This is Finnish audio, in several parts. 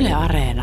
Yle Areena.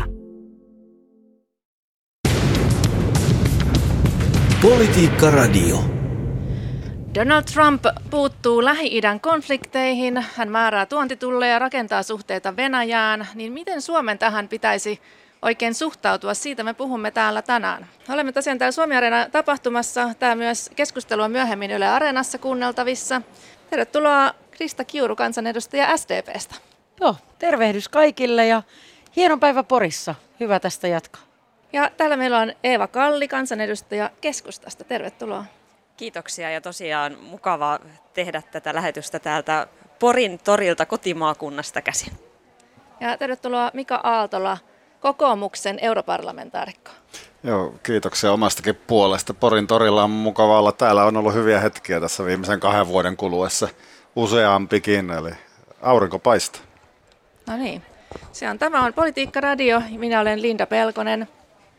Politiikka Radio. Donald Trump puuttuu Lähi-idän konflikteihin, hän määrää tuontitulleja ja rakentaa suhteita Venäjään, niin miten Suomen tähän pitäisi oikein suhtautua? Siitä me puhumme täällä tänään. Olemme tosiaan täällä Suomi Areena tapahtumassa. Tämä myös keskustelu on myöhemmin Yle Areenassa kuunneltavissa. Tervetuloa Krista Kiuru, kansanedustaja SDP:stä. Joo, tervehdys kaikille ja hieno päivä Porissa. Hyvä tästä jatkaa. Ja täällä meillä on Eeva Kalli, kansanedustaja Keskustasta. Tervetuloa. Kiitoksia ja tosiaan mukava tehdä tätä lähetystä täältä Porin torilta kotimaakunnasta käsin. Ja tervetuloa Mika Aaltola, kokoomuksen europarlamentaarikko. Joo, kiitoksia omastakin puolesta. Porin torilla on mukava olla. Täällä on ollut hyviä hetkiä tässä viimeisen 2 vuoden kuluessa. Useampikin, eli aurinko paistaa. No niin, tämä on Politiikka Radio. Minä olen Linda Pelkonen.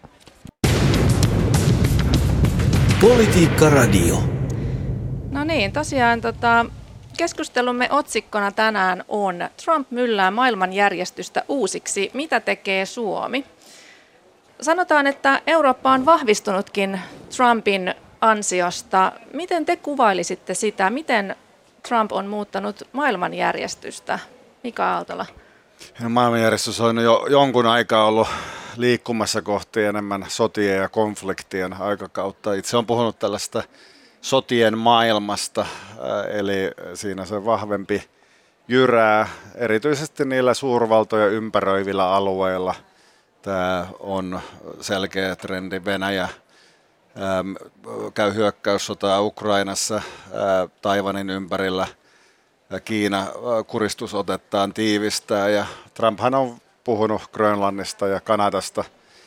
Politiikka Radio. No niin, tosiaan keskustelumme otsikkona tänään on Trump myllää maailmanjärjestystä uusiksi. Mitä tekee Suomi? Sanotaan, että Eurooppa on vahvistunutkin Trumpin ansiosta. Miten te kuvailisitte sitä? Miten Trump on muuttanut maailmanjärjestystä? Mika Aaltola. Maailmanjärjestys on jo jonkun aikaa ollut liikkumassa kohti enemmän sotien ja konfliktien aikakautta. Itse olen puhunut tällaista sotien maailmasta, eli siinä se vahvempi jyrää, erityisesti niillä suurvaltoja ympäröivillä alueilla. Tämä on selkeä trendi. Venäjä käy hyökkäyssotaa Ukrainassa, Taiwanin ympärillä. Kiina kuristusotettaan tiivistää ja Trumphan on puhunut Grönlannista ja Kanadasta.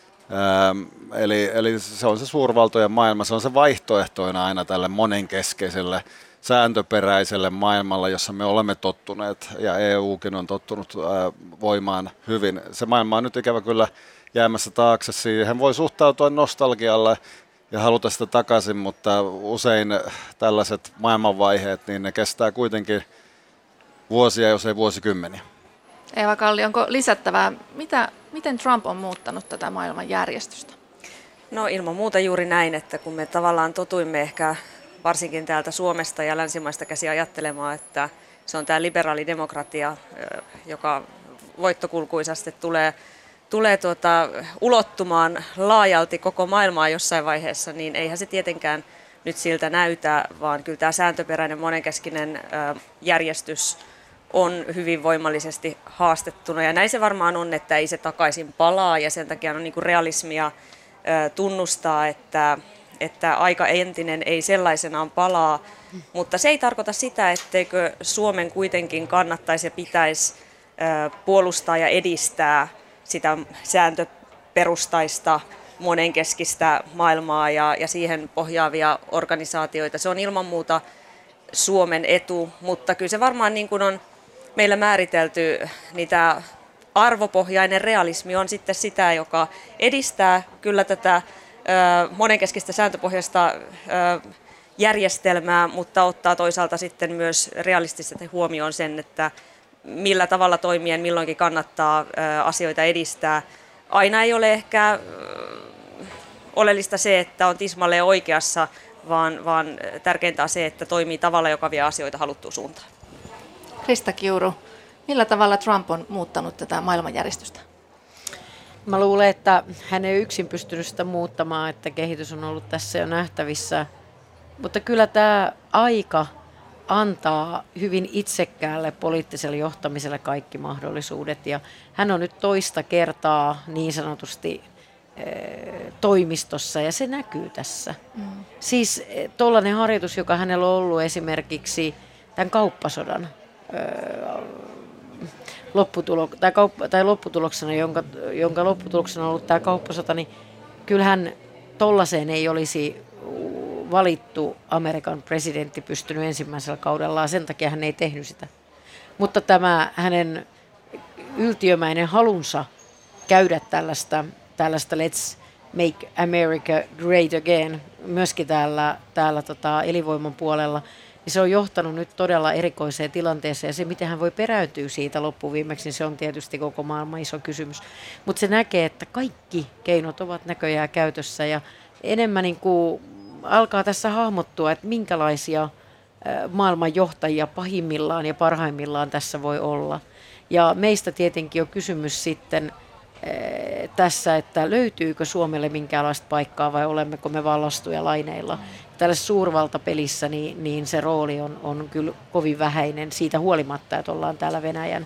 Eli se on se suurvaltojen maailma, se on se vaihtoehtoina aina tälle monenkeskeiselle sääntöperäiselle maailmalle, jossa me olemme tottuneet ja EUkin on tottunut voimaan hyvin. Se maailma on nyt ikävä kyllä jäämässä taakse, siihen voi suhtautua nostalgialla ja haluta sitä takaisin, mutta usein tällaiset maailmanvaiheet, niin ne kestää kuitenkin vuosia, jos ei vuosikymmeniä. Eeva Kalli, onko lisättävää? Miten Trump on muuttanut tätä maailmanjärjestystä? No ilman muuta juuri näin, että kun me tavallaan totuimme ehkä varsinkin täältä Suomesta ja länsimaista käsi ajattelemaan, että se on tämä liberaali demokratia, joka voittokulkuisesti tulee ulottumaan laajalti koko maailmaa jossain vaiheessa, niin eihän se tietenkään nyt siltä näytä, vaan kyllä tämä sääntöperäinen monenkeskinen järjestys on hyvin voimallisesti haastettuna. Ja näin se varmaan on, että ei se takaisin palaa ja sen takia on niin kuin realismia tunnustaa, että aika entinen ei sellaisenaan palaa. Mutta se ei tarkoita sitä, etteikö Suomen kuitenkin kannattaisi ja pitäisi puolustaa ja edistää sitä sääntöperustaista monenkeskistä maailmaa ja siihen pohjaavia organisaatioita. Se on ilman muuta Suomen etu, mutta kyllä se varmaan niin kuin on meillä määritelty, niitä arvopohjainen realismi on sitten sitä, joka edistää kyllä tätä monenkeskistä sääntöpohjaista järjestelmää, mutta ottaa toisaalta sitten myös realistisesti huomioon sen, että millä tavalla toimien milloinkin kannattaa asioita edistää. Aina ei ole ehkä oleellista se, että on tismalleen oikeassa, vaan tärkeintä on se, että toimii tavalla, joka vie asioita haluttuun suuntaan. Krista Kiuru, millä tavalla Trump on muuttanut tätä maailmanjärjestystä? Mä luulen, että hän ei yksin pystynyt sitä muuttamaan, että kehitys on ollut tässä jo nähtävissä. Mutta kyllä tämä aika antaa hyvin itsekkäälle poliittiselle johtamiselle kaikki mahdollisuudet. Ja hän on nyt toista kertaa niin sanotusti toimistossa ja se näkyy tässä. Siis tuollainen harjoitus, joka hänellä on ollut esimerkiksi tämän kauppasodan lopputuloksena, jonka lopputuloksena on ollut tämä kauppasota, niin kyllähän tollaiseen ei olisi valittu Amerikan presidentti pystynyt ensimmäisellä kaudellaan, sen takia hän ei tehnyt sitä. Mutta tämä hänen yltiömäinen halunsa käydä tällaista Let's Make America Great Again myöskin täällä elinvoiman puolella, niin se on johtanut nyt todella erikoiseen tilanteeseen. Ja se, miten hän voi peräytyä siitä loppuviimeksi, niin se on tietysti koko maailman iso kysymys. Mutta se näkee, että kaikki keinot ovat näköjään käytössä ja enemmän niin kuin alkaa tässä hahmottua, että minkälaisia maailman johtajia pahimmillaan ja parhaimmillaan tässä voi olla. Ja meistä tietenkin on kysymys sitten tässä, että löytyykö Suomelle minkäänlaista paikkaa vai olemmeko me vallastuja laineilla. Tällä suurvaltapelissä niin se rooli on kyllä kovin vähäinen siitä huolimatta, että ollaan täällä Venäjän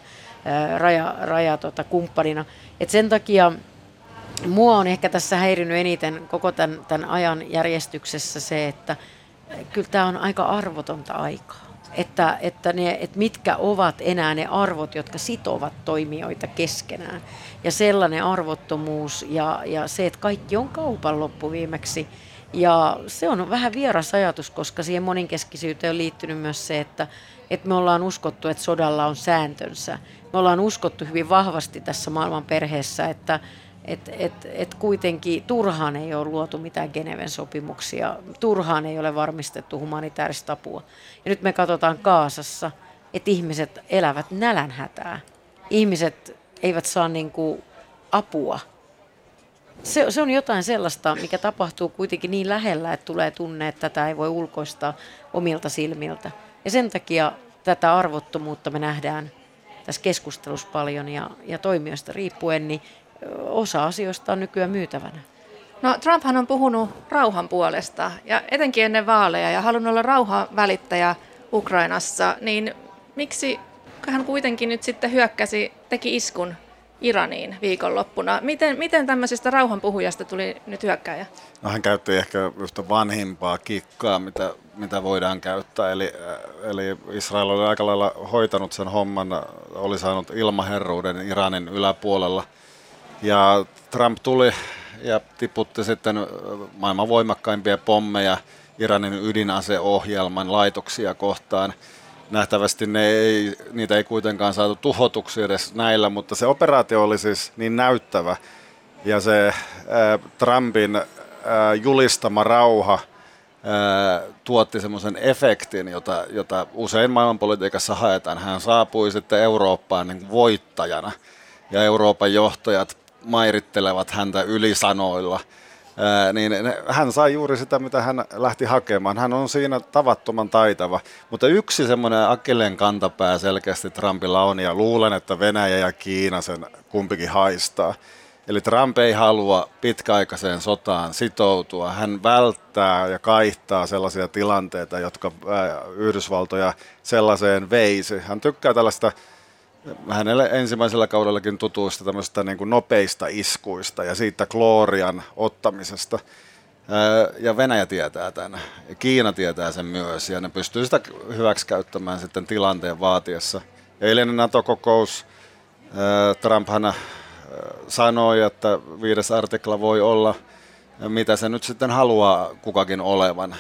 kumppanina. Et sen takia mua on ehkä tässä häirinyt eniten koko tämän ajan järjestyksessä se, että kyllä tämä on aika arvotonta aikaa. Että mitkä ovat enää ne arvot, jotka sitovat toimijoita keskenään. Ja sellainen arvottomuus ja se, että kaikki on kaupan loppuviimeksi. Ja se on vähän vieras ajatus, koska siihen moninkeskisyyteen on liittynyt myös se, että me ollaan uskottu, että sodalla on sääntönsä. Me ollaan uskottu hyvin vahvasti tässä maailman perheessä, että kuitenkin turhaan ei ole luotu mitään Geneven sopimuksia, turhaan ei ole varmistettu humanitaarista apua. Ja nyt me katsotaan Gazassa, että ihmiset elävät nälänhätää. Ihmiset eivät saa niin kuin apua. Se on jotain sellaista, mikä tapahtuu kuitenkin niin lähellä, että tulee tunne, että tätä ei voi ulkoistaa omilta silmiltä. Ja sen takia tätä arvottomuutta me nähdään tässä keskustelussa paljon ja toimijoista riippuen, niin osa asioista on nykyään myytävänä. No, Trumphan on puhunut rauhan puolesta ja etenkin ennen vaaleja ja halunnut olla rauhan välittäjä Ukrainassa, niin miksi hän kuitenkin nyt sitten teki iskun Iraniin viikonloppuna? Miten tämmöisestä rauhanpuhujasta tuli nyt hyökkääjä? No, hän käytti ehkä yhtä vanhimpaa kikkaa, mitä voidaan käyttää. Eli Israel oli aika lailla hoitanut sen homman, oli saanut ilmaherruuden Iranin yläpuolella. Ja Trump tuli ja tiputti sitten maailman voimakkaimpia pommeja Iranin ydinaseohjelman laitoksia kohtaan. Nähtävästi niitä ei kuitenkaan saatu tuhotuksi edes näillä, mutta se operaatio oli siis niin näyttävä. Ja se Trumpin julistama rauha tuotti semmoisen efektin, jota usein maailmanpolitiikassa haetaan. Hän saapui sitten Eurooppaan niin kuin voittajana ja Euroopan johtajat mairittelevat häntä ylisanoilla. Niin hän sai juuri sitä, mitä hän lähti hakemaan. Hän on siinä tavattoman taitava. Mutta yksi semmoinen akilleen kantapää selkeästi Trumpilla on, ja luulen, että Venäjä ja Kiina sen kumpikin haistaa. Eli Trump ei halua pitkäaikaiseen sotaan sitoutua. Hän välttää ja kaihtaa sellaisia tilanteita, jotka Yhdysvaltoja sellaiseen veisi. Hän tykkää tällaista hänelle ensimmäisellä kaudellakin tutuista tämmöistä niin kuin nopeista iskuista ja siitä gloorian ottamisesta. Ja Venäjä tietää tämän, ja Kiina tietää sen myös, ja ne pystyy sitä hyväksikäyttämään sitten tilanteen vaatiessa. Eilinen NATO-kokous, Trumphan sanoi, että 5. artikla voi olla, mitä se nyt sitten haluaa kukakin olevan.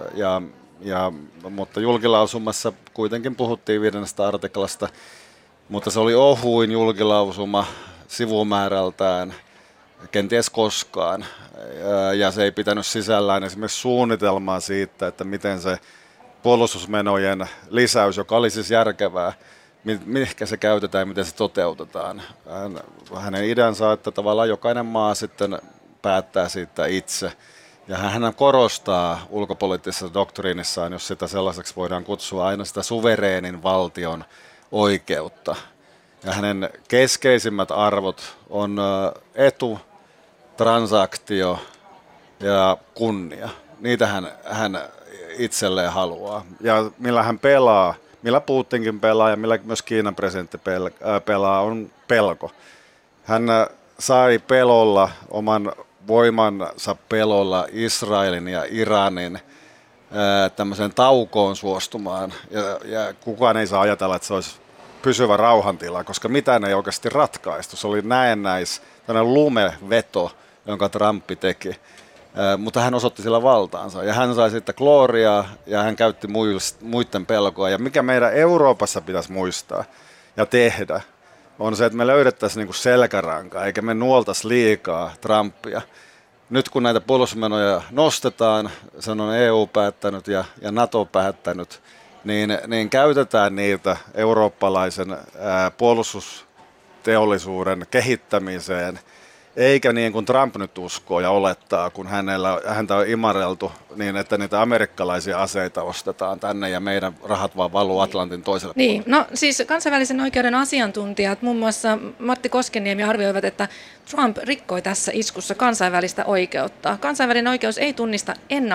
Mutta julkilausumassa kuitenkin puhuttiin 5. artiklasta, mutta se oli ohuin julkilausuma sivumäärältään kenties koskaan. Ja se ei pitänyt sisällään esimerkiksi suunnitelmaa siitä, että miten se puolustusmenojen lisäys, joka oli siis järkevää, mihinkä se käytetään ja miten se toteutetaan. Hänen ideansa on, että tavallaan jokainen maa sitten päättää siitä itse. Ja hän korostaa ulkopoliittisessa doktriinissaan, jos sitä sellaiseksi voidaan kutsua, aina sitä suvereenin valtion oikeutta. Ja hänen keskeisimmät arvot on etu, transaktio ja kunnia. Niitä hän itselleen haluaa. Ja millä hän pelaa, millä Putinkin pelaa ja millä myös Kiinan presidentti pelaa, on pelko. Hän sai pelolla, oman voimansa pelolla Israelin ja Iranin tämmöiseen taukoon suostumaan. Ja kukaan ei saa ajatella, että se olisi pysyvä rauhantila, koska mitään ei oikeasti ratkaistu. Se oli tämmöinen lumeveto, jonka Trump teki. Mutta hän osoitti sillä valtaansa ja hän sai sitten gloriaa ja hän käytti muiden pelkoa. Ja mikä meidän Euroopassa pitäisi muistaa ja tehdä, on se, että me löydettäisiin niinku selkärankaa eikä me nuoltaisi liikaa Trumpia. Nyt kun näitä puolustusmenoja nostetaan, sen on EU päättänyt ja NATO päättänyt, niin käytetään niitä eurooppalaisen puolustusteollisuuden kehittämiseen, eikä niin kuin Trump nyt uskoo ja olettaa, kun häntä on imareltu, niin että niitä amerikkalaisia aseita ostetaan tänne ja meidän rahat vaan valuu Atlantin toiselle puolelle. No siis kansainvälisen oikeuden asiantuntijat, muun muassa Matti Koskeniemi, arvioivat, että Trump rikkoi tässä iskussa kansainvälistä oikeutta. Kansainvälinen oikeus ei tunnista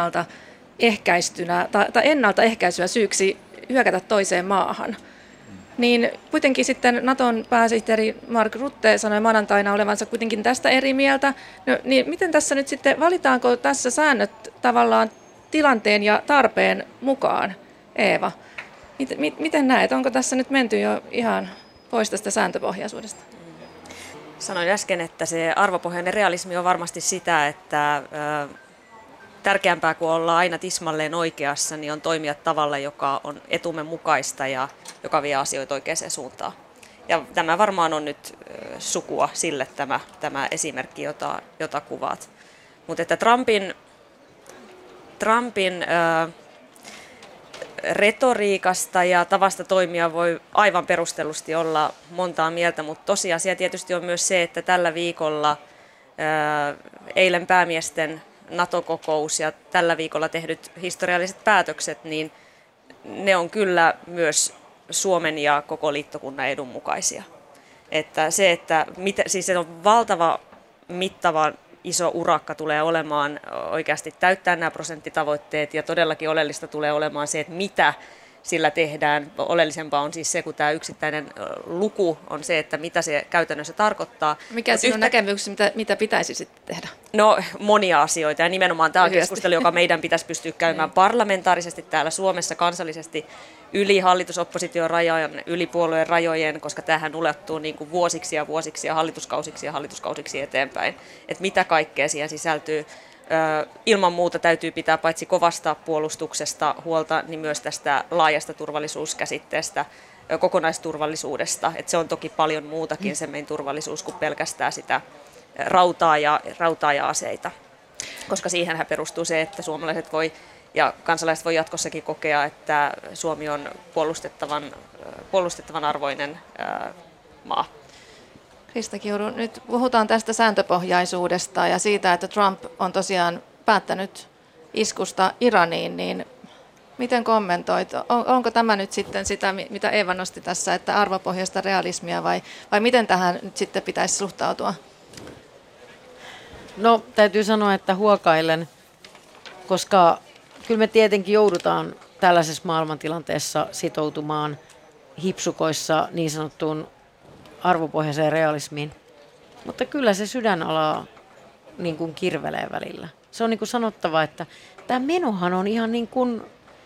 ennaltaehkäisyä syyksi hyökätä toiseen maahan. Niin kuitenkin sitten Naton pääsihteeri Mark Rutte sanoi maanantaina olevansa kuitenkin tästä eri mieltä. No, niin miten tässä nyt sitten, valitaanko tässä säännöt tavallaan tilanteen ja tarpeen mukaan, Eeva? Miten näet, onko tässä nyt menty jo ihan pois tästä sääntöpohjaisuudesta? Sanoin äsken, että se arvopohjainen realismi on varmasti sitä, että tärkeämpää kuin olla aina tismalleen oikeassa, niin on toimia tavalla, joka on etumme mukaista ja joka vie asioita oikeaan suuntaan. Ja tämä varmaan on nyt sukua sille tämä esimerkki, jota kuvaat. Mutta että Trumpin retoriikasta ja tavasta toimia voi aivan perustellusti olla montaa mieltä, mutta tosiasia tietysti on myös se, että tällä viikolla eilen päämiesten NATO-kokous ja tällä viikolla tehdyt historialliset päätökset, niin ne on kyllä myös Suomen ja koko liittokunnan edun mukaisia. Siis se on valtava, mittava, iso urakka tulee olemaan oikeasti täyttää nämä prosenttitavoitteet ja todellakin oleellista tulee olemaan se, että mitä sillä tehdään. Oleellisempaa on siis se, kun tämä yksittäinen luku on se, että mitä se käytännössä tarkoittaa. Mikä sinun näkemyksesi, mitä pitäisi sitten tehdä? No monia asioita ja nimenomaan tämä on keskustelu, joka meidän pitäisi pystyä käymään parlamentaarisesti täällä Suomessa kansallisesti yli hallitus-opposition rajojen, yli puolueen rajojen, koska tämähän ulottuu niin kuin vuosiksi ja vuosiksi ja hallituskausiksi eteenpäin. Että mitä kaikkea siihen sisältyy. Ilman muuta täytyy pitää paitsi kovasta puolustuksesta huolta, niin myös tästä laajasta turvallisuuskäsitteestä, kokonaisturvallisuudesta. Et se on toki paljon muutakin se meidän turvallisuus kuin pelkästään sitä rautaa ja aseita. Koska siihenhän perustuu se, että suomalaiset voi ja kansalaiset voi jatkossakin kokea, että Suomi on puolustettavan arvoinen maa. Krista Kiuru, nyt puhutaan tästä sääntöpohjaisuudesta ja siitä, että Trump on tosiaan päättänyt iskusta Iraniin, niin miten kommentoit? Onko tämä nyt sitten sitä, mitä Eeva nosti tässä, että arvopohjaista realismia vai miten tähän nyt sitten pitäisi suhtautua? No täytyy sanoa, että huokailen, koska kyllä me tietenkin joudutaan tällaisessa maailmantilanteessa sitoutumaan hipsukoissa niin sanottuun arvopohjaiseen realismiin. Mutta kyllä se sydänala niin kuin kirvelee välillä. Se on niin kuin sanottava, että tämä menohan on ihan niin kuin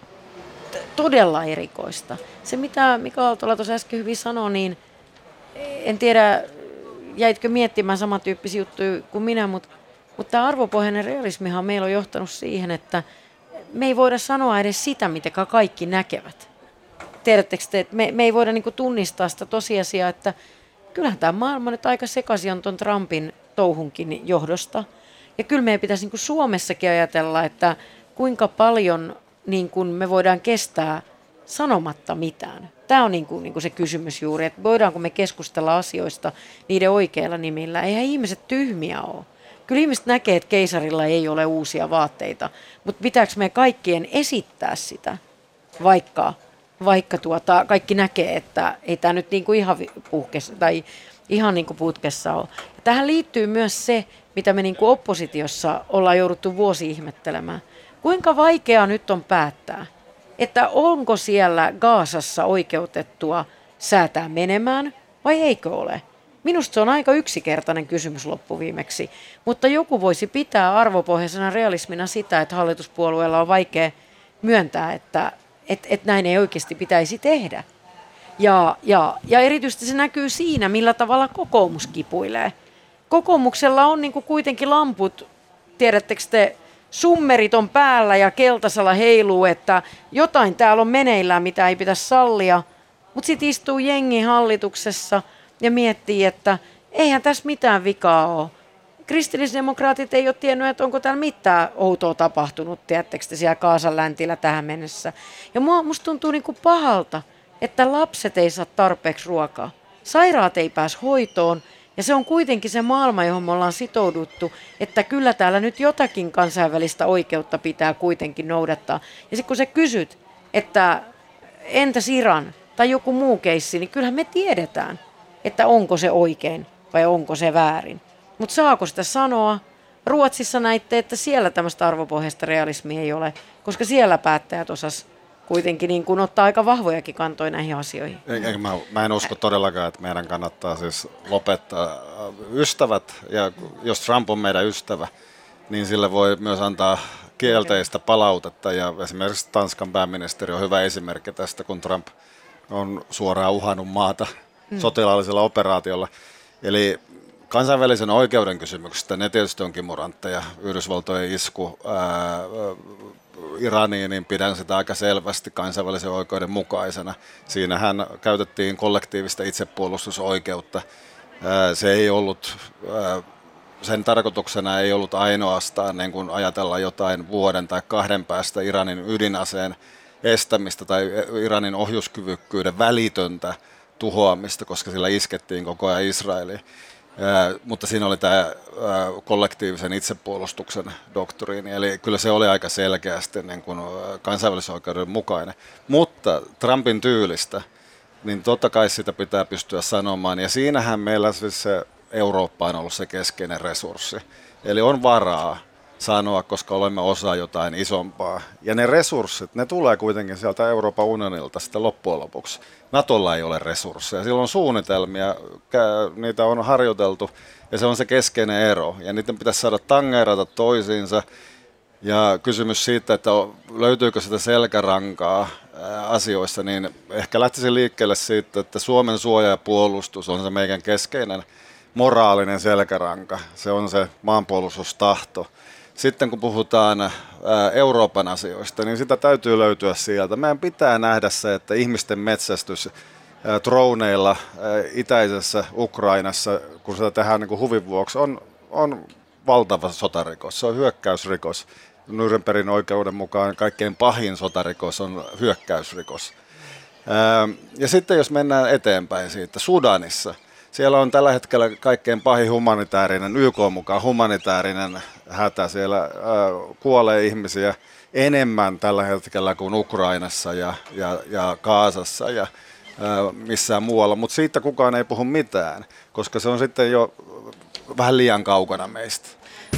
todella erikoista. Se mitä Mika Aaltola tuossa äsken hyvin sanoi, niin en tiedä jäitkö miettimään samantyyppisiä juttuja kuin minä, mutta tämä arvopohjainen realismihan meillä on johtanut siihen, että me ei voida sanoa edes sitä, mitä kaikki näkevät. Tiedättekö te, että me ei voida niin kuin tunnistaa sitä tosiasiaa, että kyllähän tämä maailma nyt aika sekaisin on tuon Trumpin touhunkin johdosta. Ja kyllä meidän pitäisi niin kuin Suomessakin ajatella, että kuinka paljon niin kuin me voidaan kestää sanomatta mitään. Tämä on niin kuin se kysymys juuri, että voidaanko me keskustella asioista niiden oikeilla nimillä. Eihän ihmiset tyhmiä ole. Kyllä ihmiset näkee, että keisarilla ei ole uusia vaatteita, mutta pitääkö me kaikkien esittää sitä, vaikka kaikki näkee, että ei tämä nyt niinku ihan puhkessa tai ihan niinku putkessa ole. Ja tähän liittyy myös se, mitä me niinku oppositiossa ollaan jouduttu vuosi ihmettelemään. Kuinka vaikeaa nyt on päättää, että onko siellä Gazassa oikeutettua säätää menemään vai eikö ole? Minusta se on aika yksinkertainen kysymys loppuviimeksi, mutta joku voisi pitää arvopohjaisena realismina sitä, että hallituspuolueella on vaikea myöntää, että näin ei oikeasti pitäisi tehdä. Ja erityisesti se näkyy siinä, millä tavalla kokoomus kipuilee. Kokoomuksella on niin kuin kuitenkin lamput, tiedättekö te, summerit on päällä ja keltaisella heiluu, että jotain täällä on meneillään, mitä ei pitäisi sallia, mutta sitten istuu jengi hallituksessa ja miettii, että eihän tässä mitään vikaa ole. kristillisdemokraatit ei ole tiennyt, että onko täällä mitään outoa tapahtunut, tiedättekö te, siellä Gazan läntillä tähän mennessä. Ja musta tuntuu niin kuin pahalta, että lapset ei saa tarpeeksi ruokaa. Sairaat ei pääse hoitoon. Ja se on kuitenkin se maailma, johon me ollaan sitouduttu, että kyllä täällä nyt jotakin kansainvälistä oikeutta pitää kuitenkin noudattaa. Ja sitten kun sä kysyt, että entäs Iran tai joku muu keissi, niin kyllähän me tiedetään, että onko se oikein vai onko se väärin. Mutta saako sitä sanoa? Ruotsissa näitte, että siellä tämmöistä arvopohjaista realismia ei ole, koska siellä päättäjät osas kuitenkin niin kuin ottaa aika vahvojakin kantoja näihin asioihin. Mä en usko todellakaan, että meidän kannattaa siis lopettaa ystävät, ja jos Trump on meidän ystävä, niin sille voi myös antaa kielteistä palautetta, ja esimerkiksi Tanskan pääministeri on hyvä esimerkki tästä, kun Trump on suoraan uhannut maata sotilaallisella operaatiolla. Eli kansainvälisen oikeuden kysymyksestä ne tietysti on kimurantteja. Yhdysvaltojen isku Iraniin, niin pidän sitä aika selvästi kansainvälisen oikeuden mukaisena. Siinähän käytettiin kollektiivista itsepuolustusoikeutta. Se ei ollut, sen tarkoituksena ei ollut ainoastaan niin kuin ajatella jotain vuoden tai 2 päästä Iranin ydinaseen estämistä tai Iranin ohjuskyvykkyyden välitöntä tuhoamista, koska sillä iskettiin koko ajan Israeliin. Mutta siinä oli tämä kollektiivisen itsepuolustuksen doktriini, eli kyllä se oli aika selkeästi niin kuin kansainvälisen oikeuden mukainen. Mutta Trumpin tyylistä, niin totta kai sitä pitää pystyä sanomaan, ja siinähän meillä siis se Eurooppa on ollut se keskeinen resurssi. Eli on varaa sanoa, koska olemme osa jotain isompaa. Ja ne resurssit, ne tulee kuitenkin sieltä Euroopan unionilta sitten loppujen lopuksi. Natolla ei ole resursseja. Sillä on suunnitelmia, niitä on harjoiteltu, ja se on se keskeinen ero. Ja niiden pitäisi saada tangeerata toisiinsa. Ja kysymys siitä, että löytyykö sitä selkärankaa asioissa, niin ehkä lähtisin liikkeelle siitä, että Suomen suoja ja puolustus on se meidän keskeinen moraalinen selkäranka. Se on se maanpuolustustahto. Sitten kun puhutaan Euroopan asioista, niin sitä täytyy löytyä sieltä. Meidän pitää nähdä se, että ihmisten metsästys droneilla itäisessä Ukrainassa, kun sitä tehdään niin kuin huvin vuoksi, on valtava sotarikos. Se on hyökkäysrikos. Nürnbergin oikeuden mukaan kaikkein pahin sotarikos on hyökkäysrikos. Ja sitten jos mennään eteenpäin siitä, Sudanissa. Siellä on tällä hetkellä kaikkein pahin humanitaarinen, YK mukaan humanitaarinen hätä. Siellä kuolee ihmisiä enemmän tällä hetkellä kuin Ukrainassa ja Gazassa ja missään muualla. Mutta siitä kukaan ei puhu mitään, koska se on sitten jo vähän liian kaukana meistä.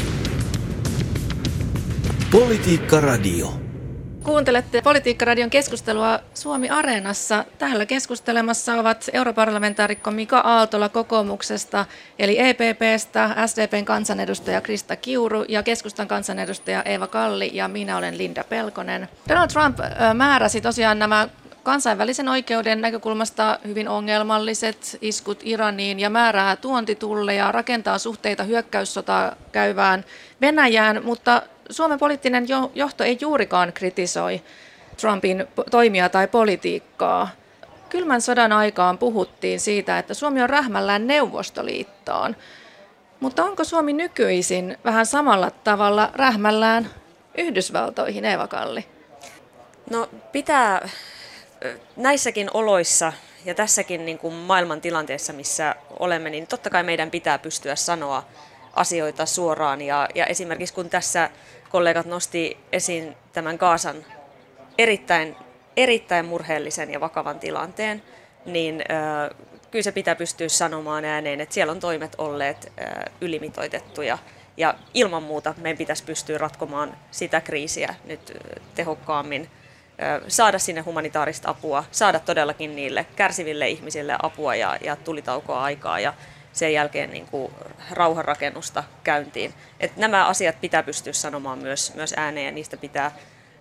Politiikka Radio. Kuuntelette Politiikka-radion keskustelua Suomi Areenassa. Täällä keskustelemassa ovat europarlamentaarikko Mika Aaltola kokoomuksesta, eli EPP:stä, SDP:n kansanedustaja Krista Kiuru ja keskustan kansanedustaja Eeva Kalli, ja minä olen Linda Pelkonen. Donald Trump määräsi tosiaan nämä kansainvälisen oikeuden näkökulmasta hyvin ongelmalliset iskut Iraniin ja määrää tuontitulleja, rakentaa suhteita hyökkäyssotaa käyvään Venäjään, mutta Suomen poliittinen johto ei juurikaan kritisoi Trumpin toimia tai politiikkaa. Kylmän sodan aikaan puhuttiin siitä, että Suomi on rähmällään Neuvostoliittoon. Mutta onko Suomi nykyisin vähän samalla tavalla rähmällään Yhdysvaltoihin, Eeva Kalli? No pitää näissäkin oloissa ja tässäkin niin kuin maailman tilanteessa, missä olemme, niin totta kai meidän pitää pystyä sanoa asioita suoraan. Ja esimerkiksi kun tässä kollegat nosti esiin tämän Gazan erittäin murheellisen ja vakavan tilanteen, niin kyllä se pitää pystyä sanomaan ääneen, että siellä on toimet olleet ylimitoitettuja. Ja ilman muuta meidän pitäisi pystyä ratkomaan sitä kriisiä nyt tehokkaammin, saada sinne humanitaarista apua, saada todellakin niille kärsiville ihmisille apua ja tulitaukoa aikaa ja sen jälkeen niin kuin rauhanrakennusta käyntiin. Et nämä asiat pitää pystyä sanomaan myös ääneen ja niistä pitää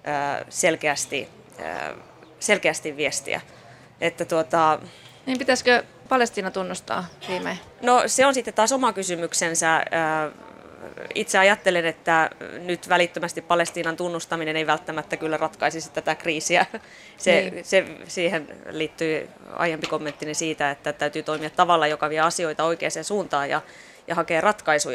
selkeästi viestiä. Että Niin pitäisikö Palestiina tunnustaa viimein? No se on sitten taas oma kysymyksensä. Itse ajattelen, että nyt välittömästi Palestiinan tunnustaminen ei välttämättä kyllä ratkaisisi tätä kriisiä. Siihen liittyy aiempi kommenttini siitä, että täytyy toimia tavalla, joka vie asioita oikeaan suuntaan ja hakea ratkaisuja.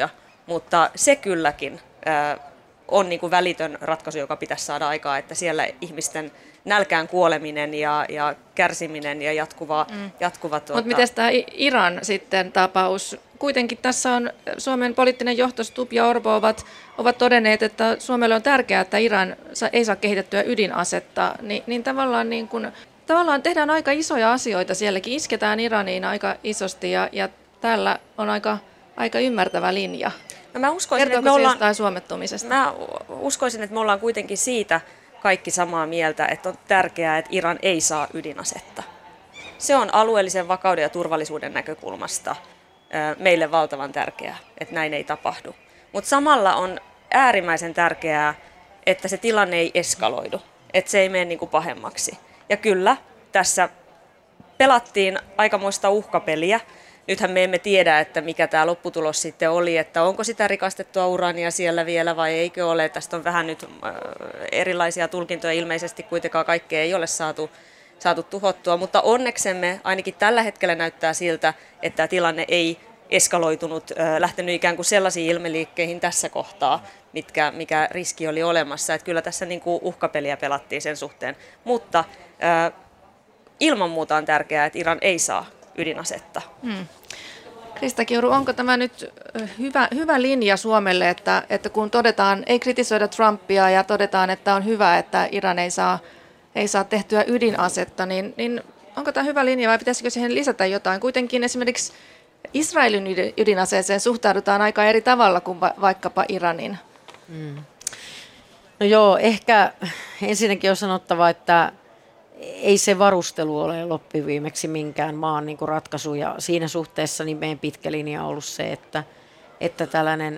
mutta se kylläkin on niin kuin välitön ratkaisu, joka pitäisi saada aikaa, että siellä ihmisten nälkään kuoleminen ja kärsiminen ja jatkuva Mutta miten tämä Iran sitten tapaus? Kuitenkin tässä on Suomen poliittinen johto Stubb ja Orpo ovat todenneet, että Suomelle on tärkeää, että Iran ei saa kehitettyä ydinasetta, niin tavallaan tehdään aika isoja asioita sielläkin, isketään Iraniin aika isosti ja täällä on aika ymmärtävä linja. No mä uskoisin, suomettumisesta? Mä uskoisin, että me ollaan kuitenkin siitä kaikki samaa mieltä, että on tärkeää, että Iran ei saa ydinasetta. Se on alueellisen vakauden ja turvallisuuden näkökulmasta meille valtavan tärkeää, että näin ei tapahdu. Mutta samalla on äärimmäisen tärkeää, että se tilanne ei eskaloidu, että se ei mene niin kuin pahemmaksi. Ja kyllä, tässä pelattiin aikamoista uhkapeliä. Nythän me emme tiedä, että mikä tämä lopputulos sitten oli, että onko sitä rikastettua urania siellä vielä vai eikö ole. Tästä on vähän nyt erilaisia tulkintoja, ilmeisesti kuitenkaan kaikkea ei ole saatu tuhottua, mutta onneksemme ainakin tällä hetkellä näyttää siltä, että tämä tilanne ei eskaloitunut, lähtenyt ikään kuin sellaisiin ilmeliikkeihin tässä kohtaa, mikä riski oli olemassa. Että kyllä tässä niin kuin uhkapeliä pelattiin sen suhteen, mutta ilman muuta on tärkeää, että Iran ei saa ydinasetta. Krista Kiuru, onko tämä nyt hyvä linja Suomelle, että kun todetaan, ei kritisoida Trumpia ja todetaan, että on hyvä, että Iran ei saa tehtyä ydinasetta, niin onko tämä hyvä linja vai pitäisikö siihen lisätä jotain? Kuitenkin esimerkiksi Israelin ydinaseeseen suhtaudutaan aika eri tavalla kuin vaikkapa Iranin. No joo, ehkä ensinnäkin on sanottava, että ei se varustelu ole loppuviimeksi minkään maan niin kuin ratkaisu, ja siinä suhteessa niin meidän pitkä linja on ollut se, että tällainen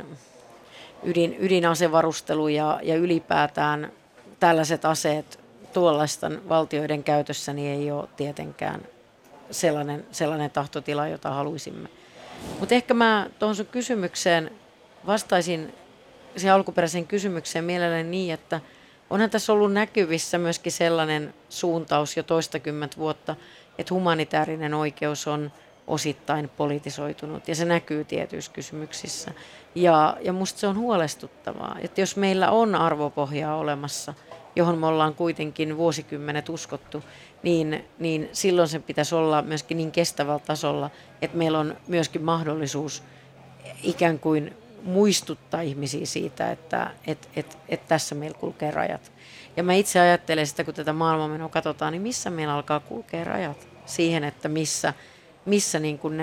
ydinasevarustelu ja ylipäätään tällaiset aseet tuollaisten valtioiden käytössä niin ei ole tietenkään sellainen tahtotila, jota haluaisimme. Mutta ehkä mä tuohon sun kysymykseen vastaisin siihen alkuperäiseen kysymykseen mielelläni niin, että onhan tässä ollut näkyvissä myöskin sellainen suuntaus jo toistakymmentä vuotta, että humanitaarinen oikeus on osittain politisoitunut ja se näkyy tietyissä kysymyksissä. Ja musta se on huolestuttavaa, että jos meillä on arvopohjaa olemassa, johon me ollaan kuitenkin vuosikymmenet uskottu, niin silloin sen pitäisi olla myöskin niin kestävällä tasolla, että meillä on myöskin mahdollisuus ikään kuin muistuttaa ihmisiä siitä, että tässä meillä kulkee rajat. Ja mä itse ajattelen sitä, kun tätä maailmanmenoa katsotaan, niin missä meillä alkaa kulkea rajat siihen, että missä niin kuin ne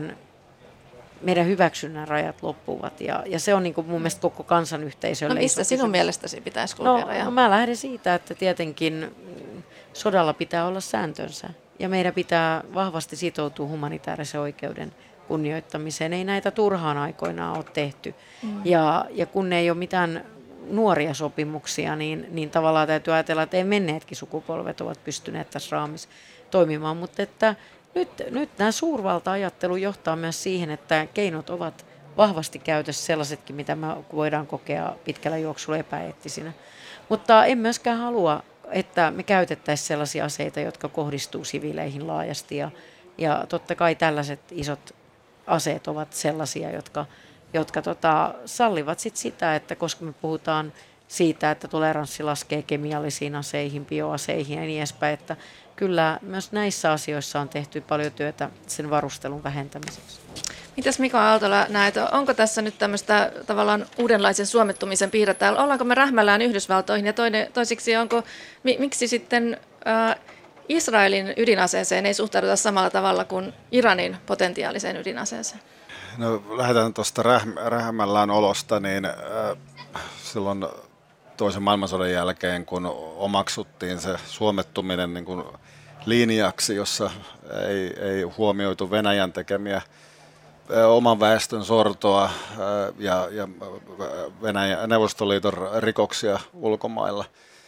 meidän hyväksynnän rajat loppuvat. Ja se on niin kuin mun mielestä koko kansanyhteisölle. No missä sinun mielestäsi pitäisi kulkea rajat? No mä lähden siitä, että tietenkin sodalla pitää olla sääntönsä. Ja meidän pitää vahvasti sitoutua humanitaarisen oikeuden kunnioittamiseen. Ei näitä turhaan aikoinaan ole tehty. Ja kun ei ole mitään nuoria sopimuksia, niin tavallaan täytyy ajatella, että ei menneetkin sukupolvet ovat pystyneet tässä raamissa toimimaan. Mutta että nyt nämä suurvalta-ajattelu johtaa myös siihen, että keinot ovat vahvasti käytössä sellaisetkin, mitä me voidaan kokea pitkällä juoksulla epäeettisinä. Mutta en myöskään halua, että me käytettäisiin sellaisia aseita, jotka kohdistuu siviileihin laajasti. Ja totta kai tällaiset isot aseet ovat sellaisia, jotka sallivat sitä, että koska me puhutaan siitä, että toleranssi laskee kemiallisiin aseihin, bioaseihin ja niin edespäin, että kyllä myös näissä asioissa on tehty paljon työtä sen varustelun vähentämiseksi. Mitäs Mika Aaltola näet, onko tässä nyt tämmöistä tavallaan uudenlaisen suomettumisen piirrettä? Ollaanko me rähmällään Yhdysvaltoihin ja toiseksi miksi sitten Israelin ydinaseeseen ei suhtauduta samalla tavalla kuin Iranin potentiaaliseen ydinaseeseen? No lähdetään tuosta rähmällään olosta, niin silloin toisen maailmansodan jälkeen, kun omaksuttiin se suomettuminen niin kuin linjaksi, jossa ei huomioitu Venäjän tekemiä oman väestön sortoa ja Neuvostoliiton rikoksia ulkomailla.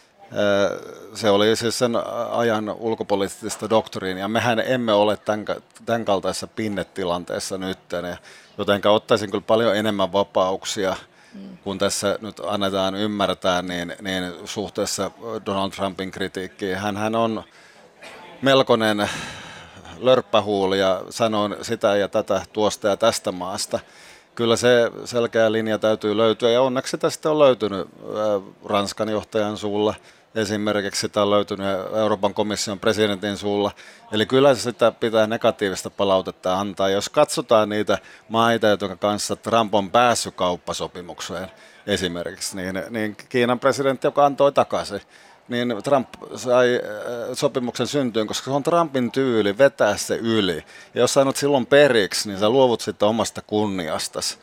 Se oli siis sen ajan ulkopoliittista doktriinia. Mehän emme ole tämän kaltaisessa pinnetilanteessa nyt, jotenka ottaisin kyllä paljon enemmän vapauksia, kun tässä nyt annetaan ymmärtää, niin suhteessa Donald Trumpin kritiikkiin. Hänhän on melkoinen lörppähuuli ja sanoo sitä ja tätä tuosta ja tästä maasta kyllä se selkeä linja täytyy löytyä, ja onneksi sitä sitten on löytynyt Ranskan johtajan suulla. Esimerkiksi sitä on löytynyt Euroopan komission presidentin suulla. Eli kyllä sitä pitää negatiivista palautetta antaa. Jos katsotaan niitä maita, joiden kanssa Trump on päässyt kauppasopimukseen esimerkiksi, niin Kiinan presidentti, joka antoi takaisin, niin Trump sai sopimuksen syntyyn, koska se on Trumpin tyyli vetää se yli. Ja jos sä annat silloin periksi, niin sä luovut sitten omasta kunniastasi.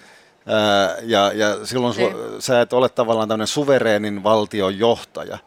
Ja silloin sä et ole tavallaan tämmöinen suvereenin valtion johtaja.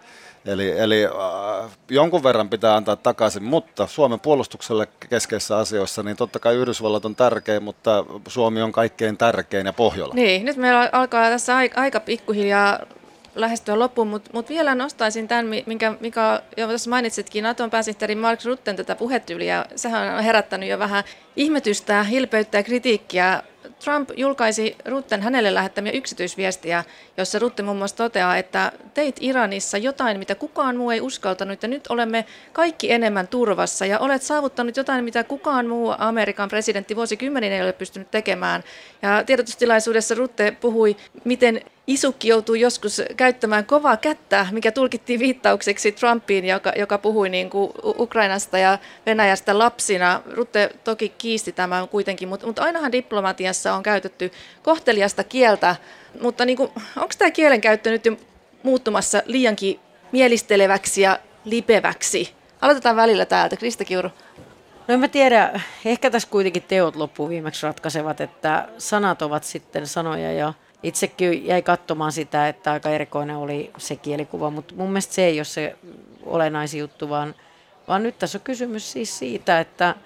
Eli jonkun verran pitää antaa takaisin, mutta Suomen puolustukselle keskeisissä asioissa, niin totta kai Yhdysvallat on tärkein, mutta Suomi on kaikkein tärkein ja Pohjola. Niin, nyt meillä alkaa tässä aika pikkuhiljaa lähestyä loppuun, mutta vielä nostaisin tämän, mikä jo tässä mainitsitkin, Naton pääsihteeri Mark Rutten tätä puhetyyliä. Sehän on herättänyt jo vähän ihmetystä, hilpeyttä ja kritiikkiä. Trump julkaisi Rutten hänelle lähettämiä yksityisviestiä, jossa Rutte muun muassa toteaa, että teit Iranissa jotain, mitä kukaan muu ei uskaltanut, ja nyt olemme kaikki enemmän turvassa, ja olet saavuttanut jotain, mitä kukaan muu Amerikan presidentti vuosikymmeniä ei ole pystynyt tekemään. Ja tiedotustilaisuudessa Rutte puhui, miten isukki joutuu joskus käyttämään kovaa kättä, mikä tulkittiin viittaukseksi Trumpiin, joka puhui niin kuin Ukrainasta ja Venäjästä lapsina. Rutte toki kiisti tämän kuitenkin, mutta ainahan diplomatiassa on käytetty kohteliasta kieltä, mutta niin kuin, onko tämä kielenkäyttö nyt jo muuttumassa liiankin mielisteleväksi ja lipeväksi? Aloitetaan välillä täältä. Krista Kiuru. No en mä tiedä, ehkä tässä kuitenkin teot loppuun viimeksi ratkaisevat, että sanat ovat sitten sanoja, ja itsekin jäi katsomaan sitä, että aika erikoinen oli se kielikuva, mutta mun mielestä se ei ole se olennaisin juttu, vaan nyt tässä on kysymys siis siitä,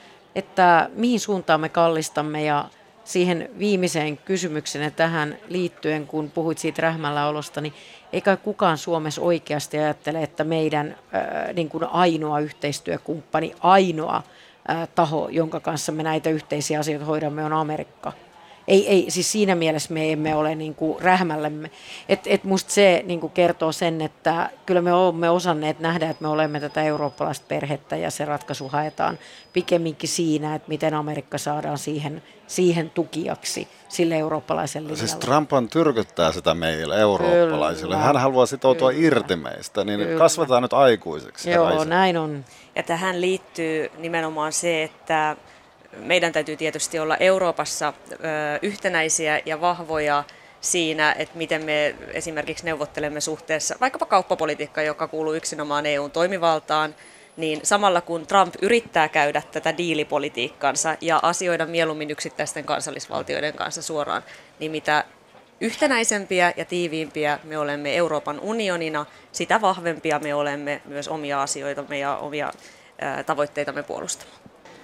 että mihin suuntaan me kallistamme, ja siihen viimeiseen kysymykseen tähän liittyen, kun puhuit siitä rähmälläolosta, niin eikä kukaan Suomessa oikeasti ajattele, että meidän niin kuin ainoa yhteistyökumppani, ainoa taho, jonka kanssa me näitä yhteisiä asioita hoidamme, on Amerikka. Ei, siis siinä mielessä me emme ole niin kuin rähmällämme. Et musta se niin kuin kertoo sen, että kyllä me olemme osanneet nähdä, että me olemme tätä eurooppalaista perhettä, ja se ratkaisu haetaan pikemminkin siinä, että miten Amerikka saadaan siihen tukijaksi sille eurooppalaiselle linjalle. Siis Trump tyrkyttää sitä meille eurooppalaisille. Hän haluaa sitoutua irti meistä, niin kasvataan nyt aikuiseksi. Joo, näin on. Ja tähän liittyy nimenomaan se, että meidän täytyy tietysti olla Euroopassa yhtenäisiä ja vahvoja siinä, että miten me esimerkiksi neuvottelemme suhteessa vaikkapa kauppapolitiikkaan, joka kuuluu yksinomaan EUn toimivaltaan, niin samalla kun Trump yrittää käydä tätä diilipolitiikkansa ja asioida mieluummin yksittäisten kansallisvaltioiden kanssa suoraan, niin mitä yhtenäisempiä ja tiiviimpiä me olemme Euroopan unionina, sitä vahvempia me olemme myös omia asioitamme ja omia tavoitteitamme puolustamaan.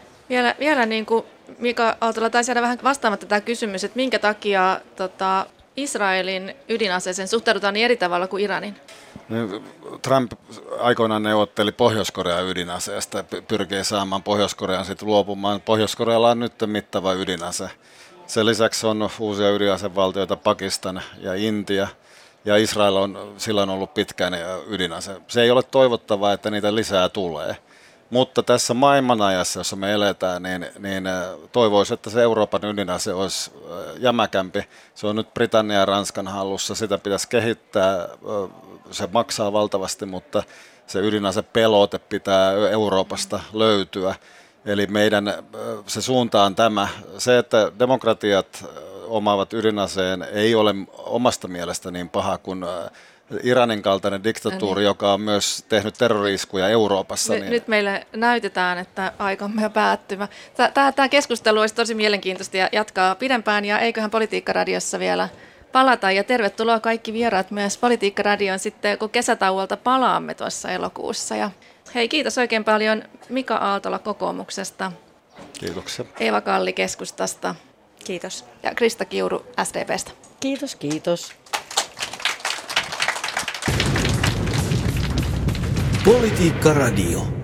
Vielä niin kuin Mika Aaltola taisi jäädä vähän vastaamatta tämä kysymys, että minkä takia Israelin ydinaseeseen suhtaudutaan niin eri tavalla kuin Iranin? Trump aikoinaan neuvotteli Pohjois-Korean ydinaseesta, pyrkii saamaan Pohjois-Korean sitten luopumaan. Pohjois-Korealla on nyt mittava ydinase. Sen lisäksi on uusia ydinasevaltioita, Pakistan ja Intia, ja Israel on silloin ollut pitkään ydinase. Se ei ole toivottavaa, että niitä lisää tulee. Mutta tässä maailmanajassa, jossa me eletään, niin toivoisin, että se Euroopan ydinase olisi jämäkämpi. Se on nyt Britannia ja Ranskan hallussa, sitä pitäisi kehittää, se maksaa valtavasti, mutta se ydinasepelote pitää Euroopasta löytyä. Eli se suunta on tämä. Se, että demokratiat omaavat ydinaseen, ei ole omasta mielestä niin paha kuin Iranin kaltainen diktatuuri, joka on myös tehnyt terrori-iskuja Euroopassa. Nyt meille näytetään, että aikamme on päättymä. Tämä keskustelu olisi tosi mielenkiintoista ja jatkaa pidempään, ja eiköhän Politiikka-radiossa vielä palata. Ja tervetuloa kaikki vieraat myös Politiikka-radioon sitten, kun kesätauolta palaamme tuossa elokuussa. Ja hei, kiitos oikein paljon Mika Aaltola kokoomuksesta. Kiitoksia. Eeva Kalli keskustasta. Kiitos. Ja Krista Kiuru SDP:stä. Kiitos. Politiikka Radio.